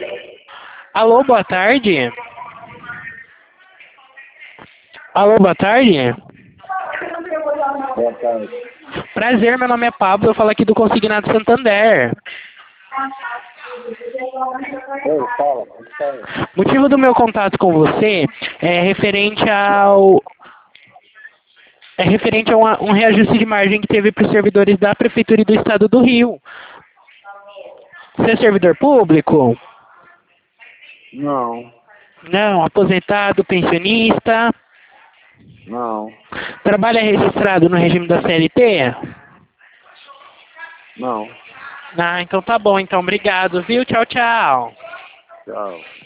Alô, boa tarde. Alô, boa tarde. Boa tarde. Prazer, meu nome é Pablo, eu falo aqui do Consignado Santander. Oi, fala, pode falar. O motivo do meu contato com você é referente a um reajuste de margem que teve para os servidores da Prefeitura e do Estado do Rio. Você é servidor público? Não, Não, aposentado, pensionista. não, Trabalha registrado no regime da CLT? não. Ah, então tá bom, então obrigado, viu? Tchau, tchau. Tchau.